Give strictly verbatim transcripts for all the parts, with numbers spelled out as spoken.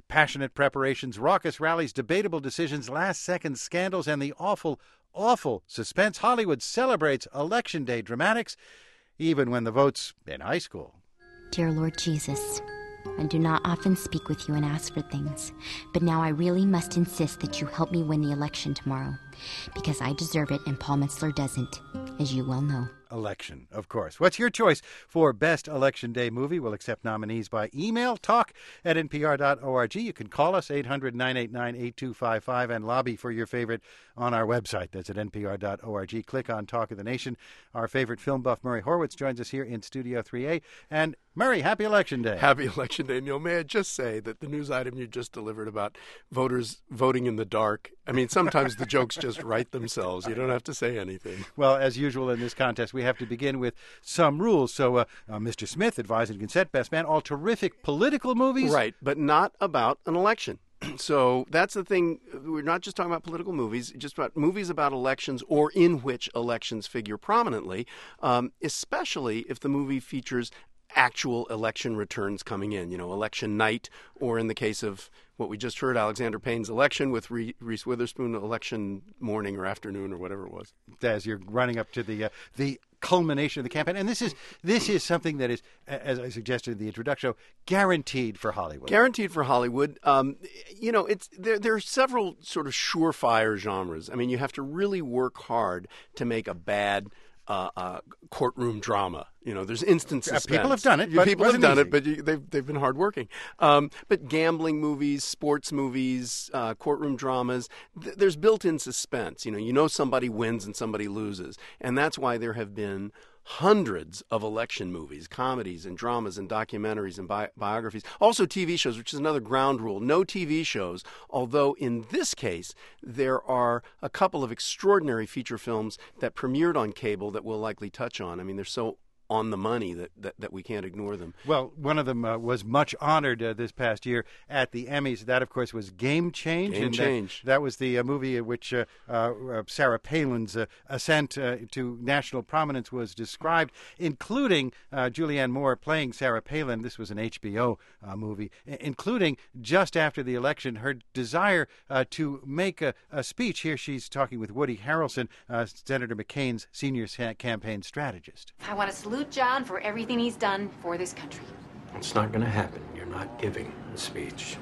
Passionate preparations, raucous rallies, debatable decisions, last-second scandals, and the awful, awful suspense. Hollywood celebrates Election Day dramatics, even when the vote's in high school. Dear Lord Jesus, I do not often speak with you and ask for things, but now I really must insist that you help me win the election tomorrow, because I deserve it and Paul Metzler doesn't, as you well know. Election, of course. What's your choice for Best Election Day Movie? We'll accept nominees by email, talk at n p r dot org. You can call us, eight hundred, nine eight nine, eight two five five, and lobby for your favorite on our website. That's at n p r dot org. Click on Talk of the Nation. Our favorite film buff, Murray Horwitz, joins us here in Studio three A. And Murray, happy Election Day. Happy Election Day, Neil. May I just say that the news item you just delivered about voters voting in the dark, I mean, sometimes the jokes just write themselves. You don't have to say anything. Well, as usual in this contest, we have to begin with some rules. So, uh, uh, Mister Smith, Advise and Consent, Best Man, all terrific political movies. Right, but not about an election. So that's the thing. We're not just talking about political movies, just about movies about elections or in which elections figure prominently, um, especially if the movie features actual election returns coming in, you know, election night, or in the case of what we just heard, Alexander Payne's election with Reese Witherspoon, election morning or afternoon or whatever it was. As you're running up to the uh, the culmination of the campaign. And this is this is something that is, as I suggested in the introduction, guaranteed for Hollywood. Guaranteed for Hollywood. Um, you know, it's there, there are several sort of surefire genres. I mean, you have to really work hard to make a bad Uh, uh, courtroom drama. You know, there's instant suspense. People have done it, but people it have done easy. it, but you, they've they've been hardworking. Um, but gambling movies, sports movies, uh, courtroom dramas, th- there's built-in suspense. You know, you know somebody wins and somebody loses, and that's why there have been hundreds of election movies, comedies and dramas and documentaries and bi- biographies. Also T V shows, which is another ground rule. No T V shows, although in this case there are a couple of extraordinary feature films that premiered on cable that we'll likely touch on. I mean, they're so on the money that, that, that we can't ignore them. Well, one of them uh, was much honored uh, this past year at the Emmys. That, of course, was Game Change. Game and Change. That, that was the uh, movie in which uh, uh, Sarah Palin's uh, ascent uh, to national prominence was described, including uh, Julianne Moore playing Sarah Palin. This was an H B O uh, movie, I- including just after the election, her desire uh, to make a, a speech. Here she's talking with Woody Harrelson, uh, Senator McCain's senior sa- campaign strategist. I want to salute John for everything he's done for this country. It's not going to happen. You're not giving a speech.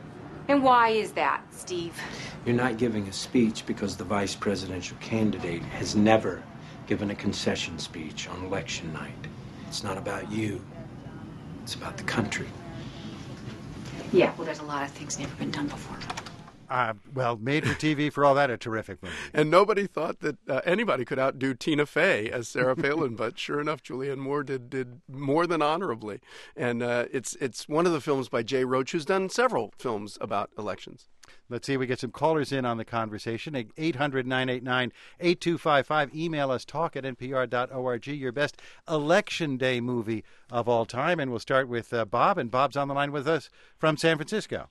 And why is that, Steve? You're not giving a speech because the vice presidential candidate has never given a concession speech on election night. It's not about you. It's about the country. Yeah, well, there's a lot of things never been done before. Uh, well, made for T V, for all that, a terrific movie. And nobody thought that uh, anybody could outdo Tina Fey as Sarah Palin, but sure enough, Julianne Moore did did more than honorably. And uh, it's it's one of the films by Jay Roach, who's done several films about elections. Let's see if we get some callers in on the conversation. eight hundred, nine eight nine, eight two five five. Email us, talk at n p r dot org, your best Election Day movie of all time. And we'll start with uh, Bob, and Bob's on the line with us from San Francisco.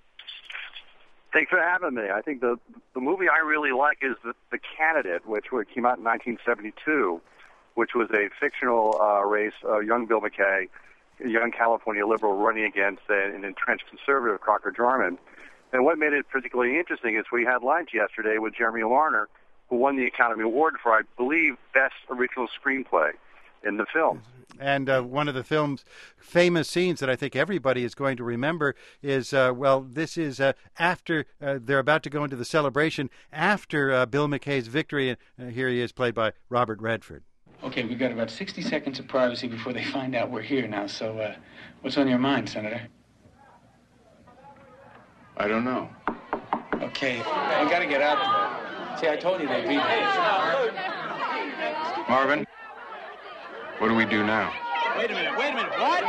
Thanks for having me. I think the the movie I really like is The, the Candidate, which came out in nineteen seventy-two, which was a fictional uh, race, uh, young Bill McKay, a young California liberal running against uh, an entrenched conservative, Crocker Jarman. And what made it particularly interesting is we had lunch yesterday with Jeremy Larner, who won the Academy Award for, I believe, Best Original Screenplay in the film. And uh, one of the film's famous scenes that I think everybody is going to remember is, uh, well, this is uh, after uh, they're about to go into the celebration after uh, Bill McKay's victory. And uh, here he is, played by Robert Redford. Okay, we've got about sixty seconds of privacy before they find out we're here now. So uh, what's on your mind, Senator? I don't know. Okay, I got to get out there. See, I told you they'd be there. Marvin, what do we do now? Wait a minute, wait a minute, what?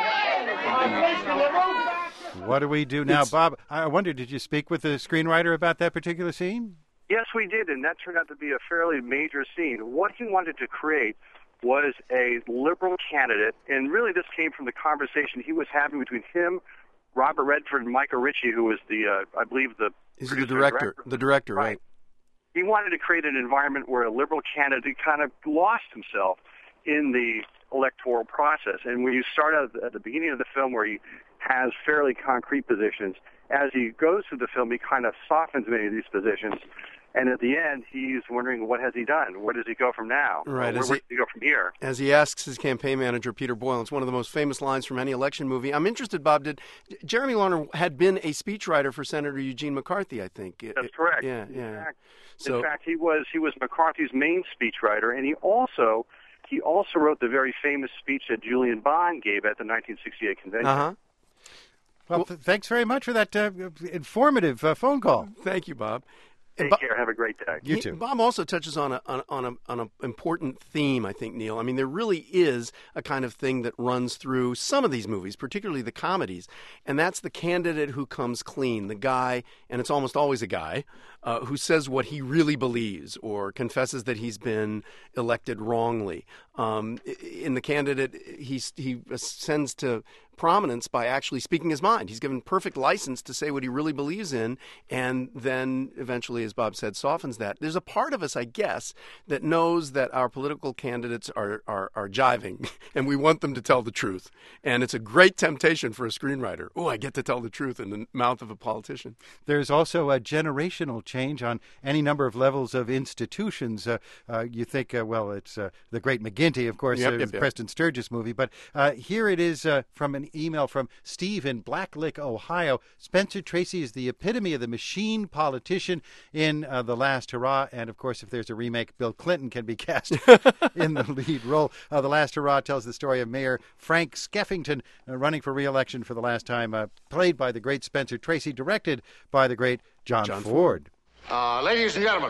What do we do now? It's- Bob, I wonder, did you speak with the screenwriter about that particular scene? Yes, we did, and that turned out to be a fairly major scene. What he wanted to create was a liberal candidate, and really this came from the conversation he was having between him, Robert Redford, and Michael Ritchie, who was the, uh, I believe, the He's the producer and director. director. The director, right? He wanted to create an environment where a liberal candidate kind of lost himself in the electoral process. And when you start out at the beginning of the film where he has fairly concrete positions, as he goes through the film, he kind of softens many of these positions. And at the end, he's wondering, what has he done? Where does he go from now? Right. Where, As where he, does he go from here? As he asks his campaign manager, Peter Boyle, it's one of the most famous lines from any election movie. I'm interested, Bob, did Jeremy Lerner had been a speechwriter for Senator Eugene McCarthy, I think. That's correct. Yeah, in yeah. Fact, so, in fact, he was he was McCarthy's main speechwriter, and he also he also wrote the very famous speech that Julian Bond gave at the nineteen sixty-eight convention. Uh-huh. Well, well th- thanks very much for that uh, informative uh, phone call. Thank you, Bob. Take Bob, care. Have a great day. You too. Bob also touches on a on, on a on an important theme, I think, Neil. I mean, there really is a kind of thing that runs through some of these movies, particularly the comedies, and that's the candidate who comes clean, the guy, and it's almost always a guy, uh, who says what he really believes or confesses that he's been elected wrongly. Um, in the candidate, he he ascends to prominence by actually speaking his mind. He's given perfect license to say what he really believes in, and then eventually, as Bob said, softens that. There's a part of us, I guess, that knows that our political candidates are, are, are jiving, and we want them to tell the truth. And it's a great temptation for a screenwriter. Oh, I get to tell the truth in the mouth of a politician. There's also a generational change on any number of levels of institutions. Uh, uh, you think, uh, well, it's uh, The Great McGinty, of course, Yep, uh, yep, yep. Preston Sturges movie. But uh, here it is uh, from an email from Steve in Blacklick, Ohio. Spencer Tracy is the epitome of the machine politician in uh, The Last Hurrah. And, of course, if there's a remake, Bill Clinton can be cast in the lead role. Uh, the Last Hurrah tells the story of Mayor Frank Skeffington uh, running for re-election for the last time, uh, played by the great Spencer Tracy, directed by the great John, John Ford. Uh, ladies and gentlemen,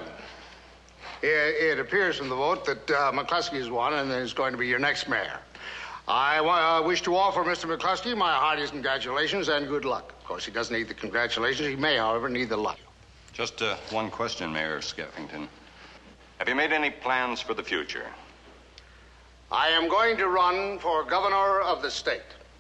it, it appears from the vote that uh, McCluskey has won and is going to be your next mayor. I uh, wish to offer Mister McCluskey my heartiest congratulations and good luck. Of course, he doesn't need the congratulations. He may, however, need the luck. Just uh, one question, Mayor Skeffington. Have you made any plans for the future? I am going to run for governor of the state.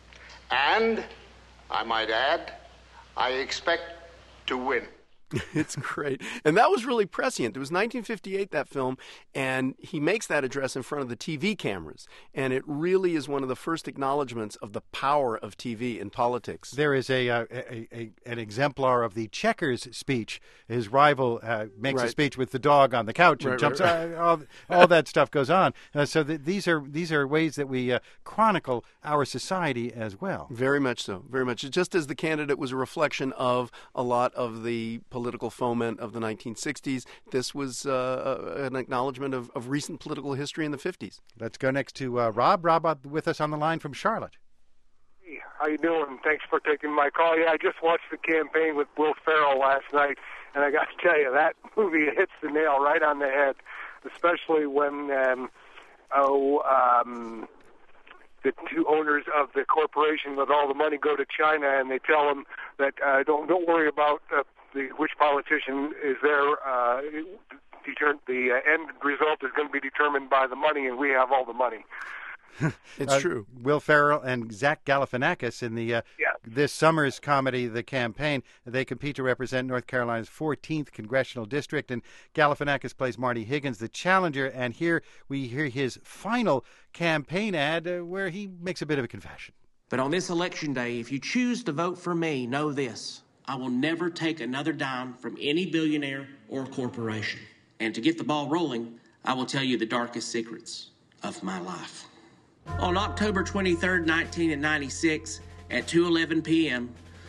And, I might add, I expect to win. It's great. And that was really prescient. It was nineteen fifty-eight, that film, and he makes that address in front of the T V cameras. And it really is one of the first acknowledgments of the power of T V in politics. There is a, uh, a, a an exemplar of the Checkers speech. His rival uh, makes Right. a speech with the dog on the couch and Right, jumps. right, right. Uh, all, all that stuff goes on. Uh, so th- these are these are ways that we uh, chronicle our society as well. Very much so. Very much. Just as the candidate was a reflection of a lot of the political foment of the nineteen sixties, this was uh, an acknowledgement of, of recent political history in the fifties. Let's go next to uh, Rob. Rob uh, with us on the line from Charlotte. Hey, how you doing? Thanks for taking my call. Yeah, I just watched the campaign with Will Ferrell last night, and I got to tell you, that movie hits the nail right on the head, especially when um, oh um, the two owners of the corporation with all the money go to China, and they tell them that uh, don't don't worry about uh, the, which politician is there. Uh, deter- the uh, end result is going to be determined by the money, and we have all the money. It's Uh, true. Will Ferrell and Zach Galifianakis in the uh, Yeah. this summer's comedy, The Campaign. They compete to represent North Carolina's fourteenth congressional district, and Galifianakis plays Marty Higgins, the challenger. And here we hear his final campaign ad, uh, where he makes a bit of a confession. But on this election day, if you choose to vote for me, know this: I will never take another dime from any billionaire or corporation. And to get the ball rolling, I will tell you the darkest secrets of my life. On October twenty-third, nineteen ninety-six, at two eleven p.m.,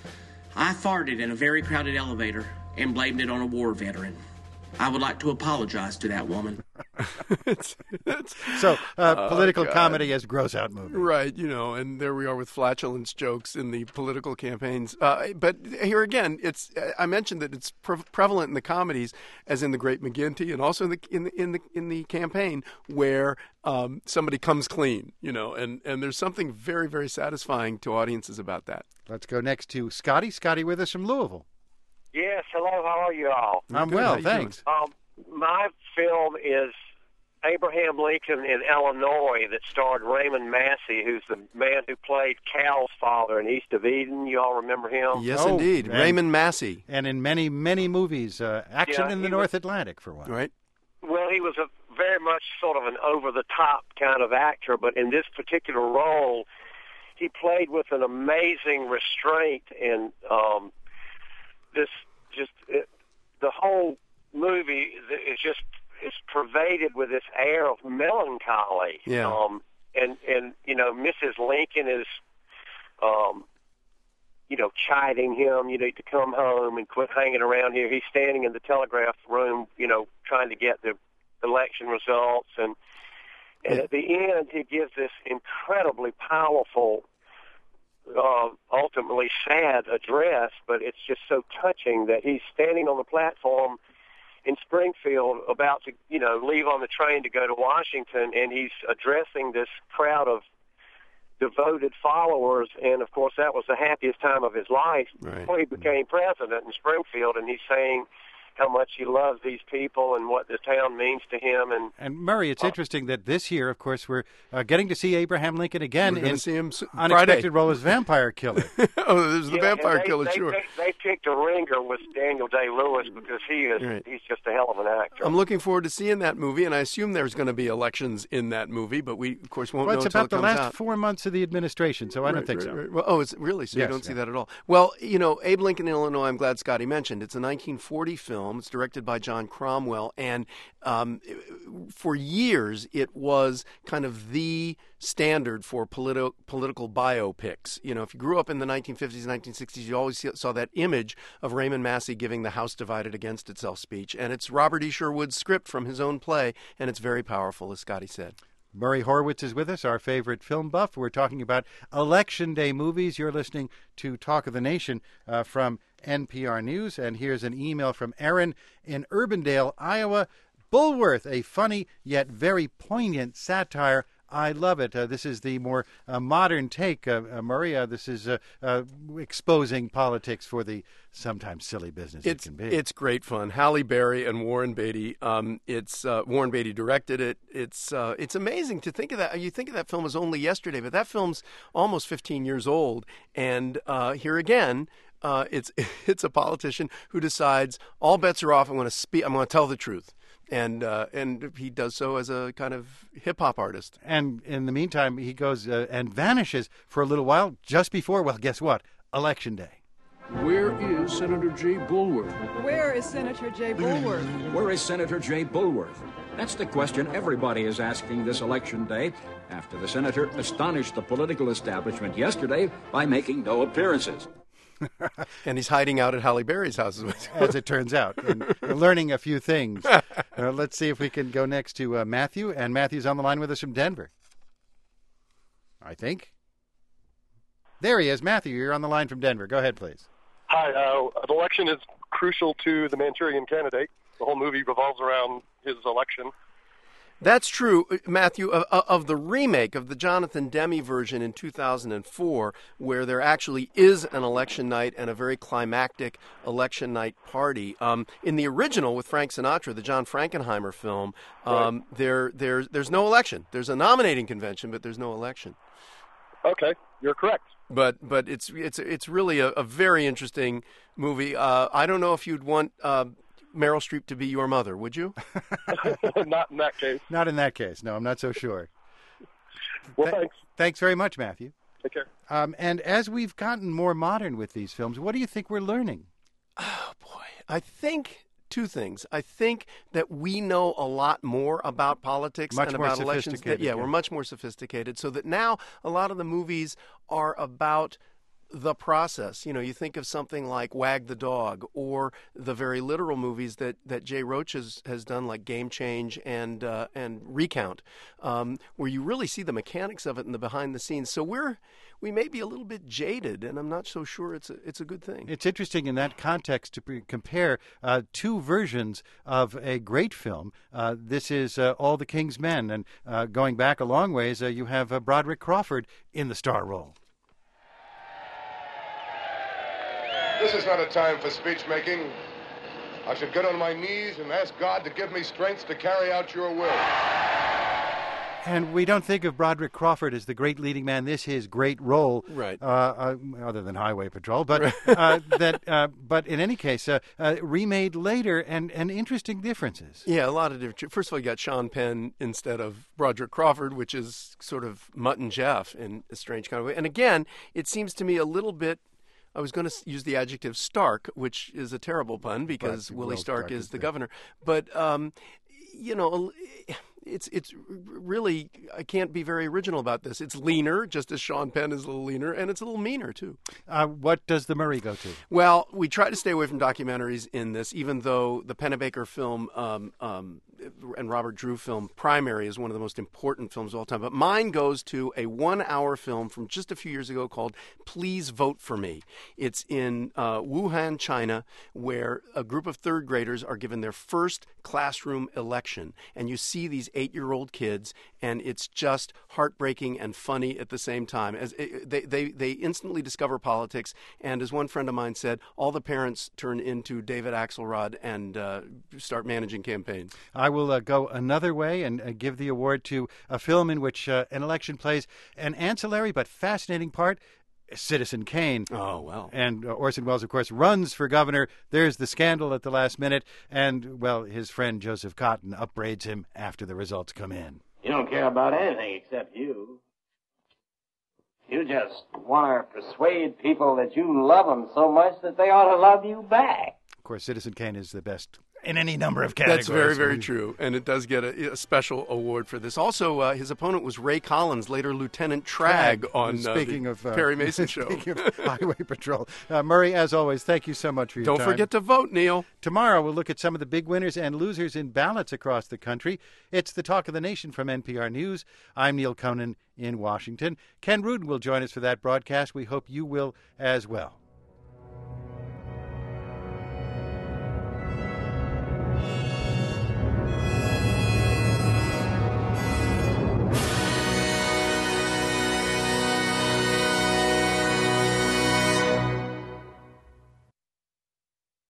I farted in a very crowded elevator and blamed it on a war veteran. I would like to apologize to that woman. it's, it's, So, uh, Oh, political God. comedy as gross out movie. Right, you know, and there we are with flatulence jokes in the political campaigns. Uh, but here again, it's I mentioned that it's pre- prevalent in the comedies, as in The Great McGinty, and also in the in the in the, in the campaign where um, somebody comes clean, you know, and, and there's something very, very satisfying to audiences about that. Let's go next to Scotty. Scotty with us from Louisville. Yes, hello, how are you all? I'm Good, how well, you thanks. Um, my film is Abraham Lincoln in Illinois that starred Raymond Massey, who's the man who played Cal's father in East of Eden. You all remember him? Yes, Oh, indeed. and- Raymond Massey. And in many, many movies, uh, action Yeah, in the he North was- Atlantic, for one. Right. Well, he was a very much sort of an over-the-top kind of actor, but in this particular role, he played with an amazing restraint and um, treated with this air of melancholy. Yeah. Um, and, and, you know, Missus Lincoln is, um, you know, chiding him, you need to come home and quit hanging around here. He's standing in the telegraph room, you know, trying to get the election results. And, and at the end, he gives this incredibly powerful, uh, ultimately sad address, but it's just so touching that he's standing on the platform in Springfield about to, you know, leave on the train to go to Washington, and he's addressing this crowd of devoted followers, and of course that was the happiest time of his life right. before he became president in Springfield, and he's saying how much he loves these people and what the town means to him. And and Murray, it's uh, interesting that this year, of course, we're uh, getting to see Abraham Lincoln again we're in see him unexpected Friday. role as vampire killer. oh, there's the yeah, vampire they, killer, they, sure. They, they picked a ringer with Daniel Day-Lewis because he is right. he's just a hell of an actor. I'm looking forward to seeing that movie, and I assume there's going to be elections in that movie, but we, of course, won't well, know it's until about it the comes last out. four months of the administration, so I don't right, think right, so. Right. Well, oh, it's really? So yes, you don't see yeah. that at all. Well, you know, Abe Lincoln in Illinois, I'm glad Scotty mentioned. It's a nineteen forty film. It's directed by John Cromwell, and um, for years it was kind of the standard for politi- political biopics. You know, if you grew up in the nineteen fifties, nineteen sixties, you always saw that image of Raymond Massey giving the House divided against itself speech, and it's Robert E. Sherwood's script from his own play, and it's very powerful, as Scotty said. Murray Horwitz is with us, our favorite film buff. We're talking about Election Day movies. You're listening to Talk of the Nation uh, from N P R News. And here's an email from Aaron in Urbandale, Iowa. Bulworth, a funny yet very poignant satire. I love it. Uh, this is the more uh, modern take, uh, uh, Murray. Uh, this is uh, uh, exposing politics for the sometimes silly business it's, it can be. It's great fun. Halle Berry and Warren Beatty. Um, it's uh, Warren Beatty directed it. It's uh, it's amazing to think of that. You think of that film as only yesterday, but that film's almost fifteen years old. And uh, here again, uh, it's it's a politician who decides all bets are off. I'm going to speak. I'm going to tell the truth. And uh, and he does so as a kind of hip-hop artist. And in the meantime, he goes uh, and vanishes for a little while just before, well, guess what? Election Day. Where is Senator Jay Bulworth? Where is Senator Jay Bulworth? Where is Senator Jay Bulworth? That's the question everybody is asking this election day after the senator astonished the political establishment yesterday by making no appearances. And he's hiding out at Halle Berry's house, as it turns out, and learning a few things. Uh, let's see if we can go next to uh, Matthew. And Matthew's on the line with us from Denver, I think. There he is. Matthew, you're on the line from Denver. Go ahead, please. Hi. Uh, the election is crucial to the Manchurian Candidate. The whole movie revolves around his election. That's true, Matthew, of, of the remake of the Jonathan Demme version in two thousand four, where there actually is an election night and a very climactic election night party. Um, in the original with Frank Sinatra, the John Frankenheimer film, um, right. there, there, there's no election. There's a nominating convention, but there's no election. Okay, you're correct. But but it's it's it's really a, a very interesting movie. Uh, I don't know if you'd want Uh, Meryl Streep to be your mother, would you? Not in that case. Not in that case. No, I'm not so sure. Well, Th- thanks. Thanks very much, Matthew. Take care. Um, and as we've gotten more modern with these films, what do you think we're learning? Oh, boy. I think two things. I think that we know a lot more about politics much and more about elections. That, yeah, yeah, we're much more sophisticated. So that now a lot of the movies are about the process. You know, you think of something like Wag the Dog or the very literal movies that, that Jay Roach has, has done, like Game Change and uh, and Recount, um, where you really see the mechanics of it and the behind the scenes. So we're we may be a little bit jaded, and I'm not so sure it's a, it's a good thing. It's interesting in that context to pre- compare uh, two versions of a great film. Uh, this is uh, All the King's Men, and uh, going back a long ways, uh, you have uh, Broderick Crawford in the star role. This is not a time for speech-making. I should get on my knees and ask God to give me strength to carry out your will. And we don't think of Broderick Crawford as the great leading man. This is his great role, right? Uh, uh, other than Highway Patrol, but uh, that. Uh, but in any case, uh, uh, remade later, and, and interesting differences. Yeah, a lot of different. First of all, you got Sean Penn instead of Broderick Crawford, which is sort of Mutt and Jeff in a strange kind of way. And again, it seems to me a little bit. I was going to use the adjective stark, which is a terrible pun because Willie Stark, Stark is, is the, the governor. But, um, you know, it's it's really, I can't be very original about this. It's leaner, just as Sean Penn is a little leaner, and it's a little meaner, too. Uh, what does the Murray go to? Well, we try to stay away from documentaries in this, even though the Pennebaker film um, um, and Robert Drew film, Primary, is one of the most important films of all time. But mine goes to a one-hour film from just a few years ago called Please Vote for Me. It's in uh, Wuhan, China, where a group of third graders are given their first classroom election. And you see these eight-year-old kids, and it's just heartbreaking and funny at the same time. As it, they, they, they instantly discover politics, and as one friend of mine said, all the parents turn into David Axelrod and uh, start managing campaigns. I will uh, go another way and uh, give the award to a film in which uh, an election plays an ancillary but fascinating part. Citizen Kane. Oh, well. And uh, Orson Welles, of course, runs for governor. There's the scandal at the last minute. And, well, his friend Joseph Cotton upbraids him after the results come in. You don't care about anything except you. You just want to persuade people that you love them so much that they ought to love you back. Of course, Citizen Kane is the best in any number of categories. That's very, very true, and it does get a, a special award for this. Also, uh, his opponent was Ray Collins, later Lieutenant Tragg, Tragg on speaking uh, the of, uh, Perry Mason show. Speaking of Highway Patrol. Uh, Murray, as always, thank you so much for your Don't time. Don't forget to vote, Neil. Tomorrow, we'll look at some of the big winners and losers in ballots across the country. It's the Talk of the Nation from N P R News. I'm Neil Conan in Washington. Ken Rudin will join us for that broadcast. We hope you will as well.